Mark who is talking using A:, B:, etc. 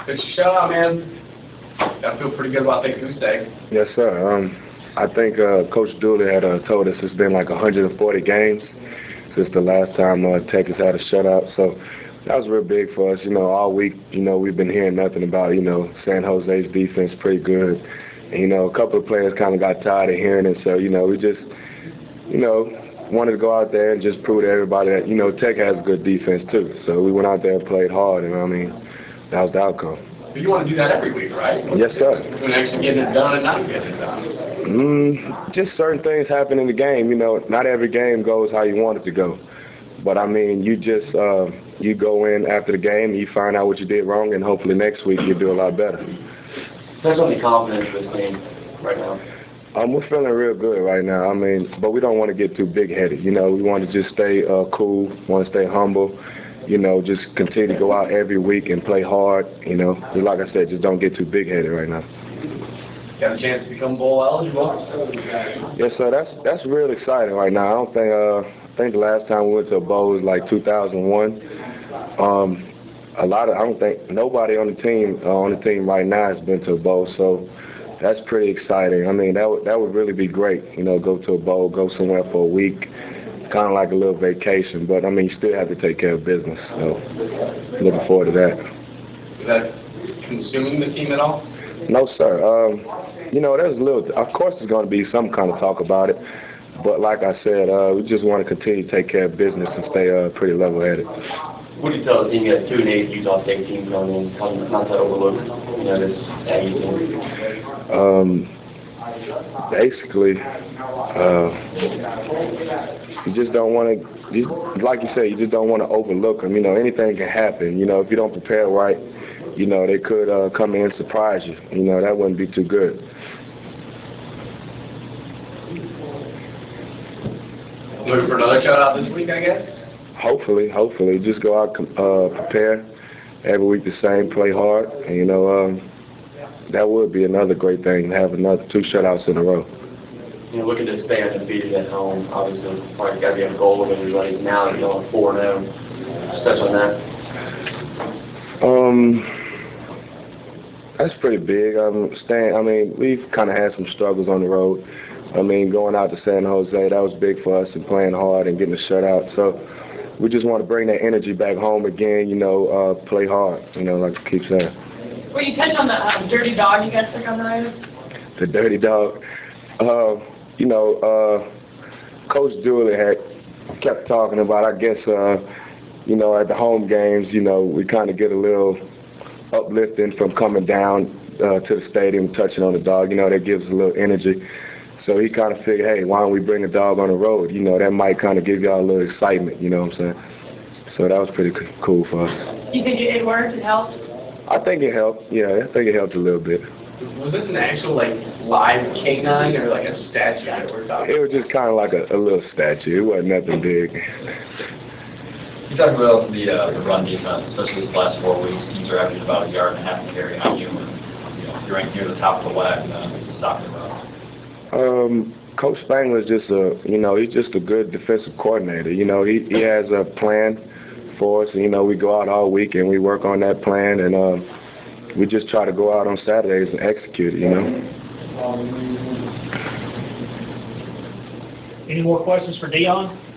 A: It's a shutout, man. I feel pretty good about Thank Goose Egg.
B: Yes, sir. I think Coach Dooley had told us it's been like 140 games since the last time Tech has had a shutout. So that was real big for us. All week, we've been hearing nothing about, San Jose's defense pretty good. And, a couple of players kind of got tired of hearing it. So, we just, wanted to go out there and just prove to everybody that, Tech has good defense too. So we went out there and played hard. And, that was the outcome.
A: But you want to do that every week, right?
B: Yes, sir.
A: Between actually getting it done and not getting it done.
B: Just certain things happen in the game. Not every game goes how you want it to go. But, you just you go in after the game, you find out what you did wrong, and hopefully next week you do a lot better.
C: There's only confidence in this team right now.
B: We're feeling real good right now. But we don't want to get too big-headed. We want to just stay cool, want to stay humble. Just continue to go out every week and play hard. Just like I said, just don't get too big-headed right now.
A: You have a chance to become bowl eligible?
B: Yes, sir. That's real exciting right now. I don't think I think the last time we went to a bowl was like 2001. I don't think nobody on the team right now has been to a bowl, so that's pretty exciting. That would really be great. Go to a bowl, go somewhere for a week. Kind of like a little vacation, but you still have to take care of business. So, looking forward to that.
A: Is that consuming the team at all?
B: No, sir. There's a little. Of course, there's going to be some kind of talk about it, but like I said, we just want to continue to take care of business and stay pretty level-headed.
C: What do you tell the team? You got 2-8 Utah State team coming in, not to overlook, this Aggie team.
B: Basically, you just don't want to, like you say, you just don't want to overlook them. Anything can happen. If you don't prepare right, they could come in and surprise you. That wouldn't be too good.
A: Looking for another shutout this week, I guess?
B: Hopefully. Just go out, prepare every week the same, play hard. And, that would be another great thing, to have another 2 shutouts in a row.
C: Looking to stay undefeated at home, obviously, probably got to be a goal of everybody now that you're on 4-0. Just touch on that.
B: That's pretty big. We've kind of had some struggles on the road. Going out to San Jose, that was big for us, and playing hard and getting a shutout. So we just want to bring that energy back home again, play hard, like I keep saying.
D: Well, you touched on the dirty dog you guys took on the road.
B: The dirty dog. Coach Dooley had kept talking about, I guess, at the home games, we kind of get a little uplifting from coming down to the stadium, touching on the dog. That gives a little energy. So he kind of figured, hey, why don't we bring the dog on the road? That might kind of give y'all a little excitement, you know what I'm saying? So that was pretty cool for us.
D: You think it worked? It helped?
B: I think it helped. Yeah, I think it helped a little bit.
A: Was this an actual, live canine or a statue that we're talking about?
B: It was just kind of like a little statue. It wasn't nothing big.
E: You talked about the run defense, especially these last 4 weeks. Teams are averaging about 1.5 yards a carry on you. And, you're ranked near the top of the WAC in stopping runs.
B: Coach Spangler is just he's just a good defensive coordinator. He has a plan for us. And, we go out all week and we work on that plan, and we just try to go out on Saturdays and execute it,
F: Any more questions for Dion?